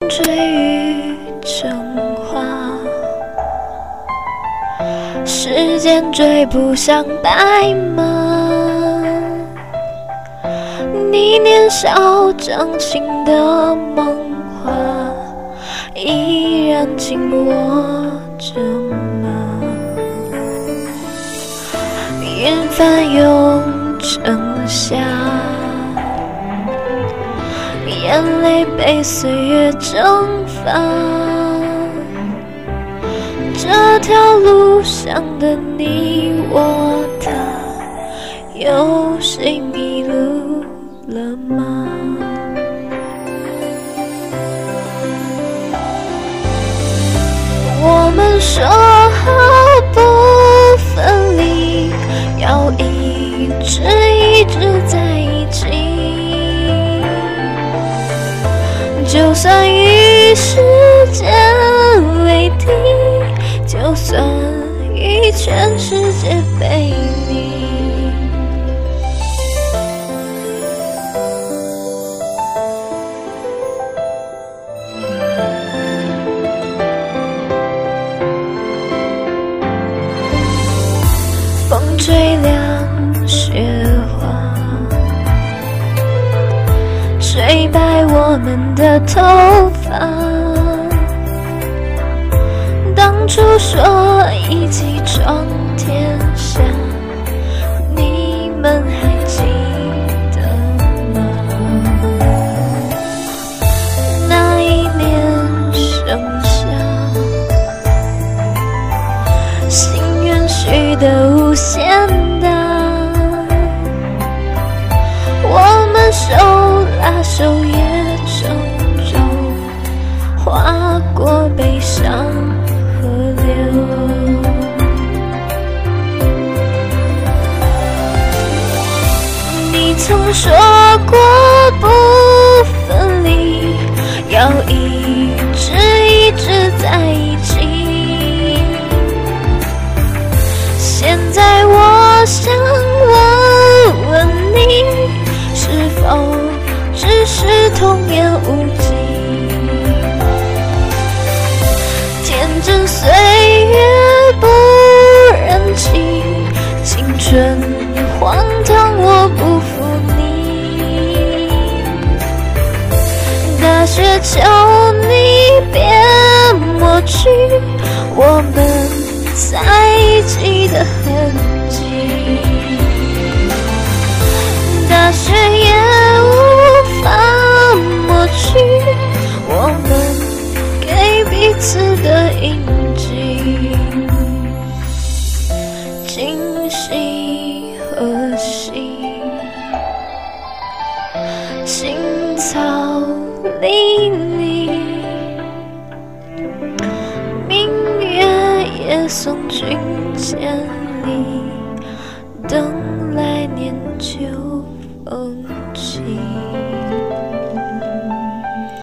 吹雨成花，时间追不上白马。你年少掌心的梦话，依然紧握着吗？云翻涌成夏，眼泪被岁月蒸发。这条路上的你我他，有谁迷路了吗？我们说好不分离，要一直在一起。就算与时间为敌，就算与全世界背离。风吹凉雪花，吹白我们的头发。当初说一起闯天下，你们还记得吗？那一年盛夏，心愿许得无限大，我们手拉手也成舟，划过悲伤河流。你曾说过不分离，要一直在一起。现在我想问问你，是否只是童言无忌？天真岁月不忍欺，青春荒唐我不负你。大雪求你别抹去我们在一起的痕迹，大雪也无法抹去我们给彼此的印记。今夕何夕，青草离离，明月也送君千里。